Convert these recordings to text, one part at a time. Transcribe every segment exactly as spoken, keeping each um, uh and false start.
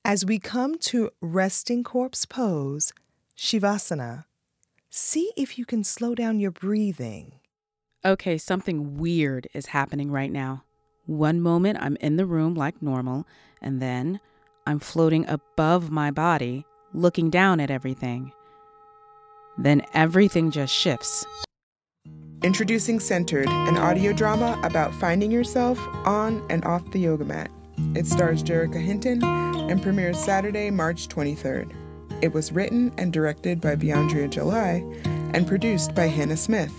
As we come to resting corpse pose, Shavasana, see if you can slow down your breathing. Okay, something weird is happening right now. One moment I'm in the room like normal, and then I'm floating above my body, looking down at everything. Then everything just shifts. Introducing Centered, an audio drama about finding yourself on and off the yoga mat. It stars Jerrica Hinton and premieres Saturday, March twenty-third. It was written and directed by Viandria July and produced by Hannah Smith.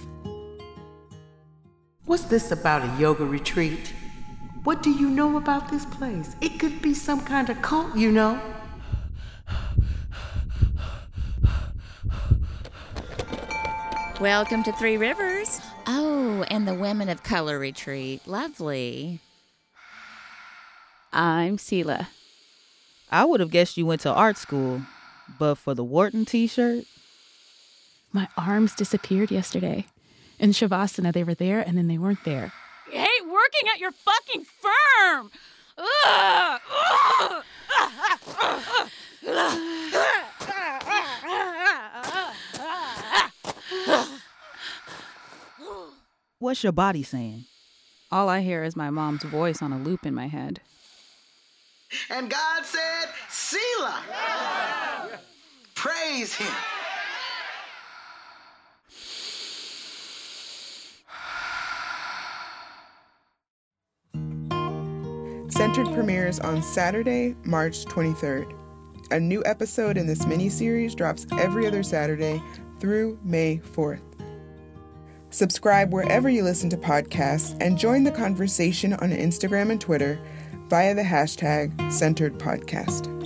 What's this about a yoga retreat? What do you know about this place? It could be some kind of cult, you know. Welcome to Three Rivers. Oh, and the Women of Color Retreat. Lovely. I'm Sela. I would have guessed you went to art school, but for the Wharton t-shirt? My arms disappeared yesterday. In Shavasana, they were there, and then they weren't there. I hate working at your fucking firm! Ugh! What's your body saying? All I hear is my mom's voice on a loop in my head. And God said, Selah! Yeah. Praise him. Centered premieres on Saturday, March twenty-third. A new episode in this mini-series drops every other Saturday through May fourth. Subscribe wherever you listen to podcasts and join the conversation on Instagram and Twitter via the hashtag Centered Podcast.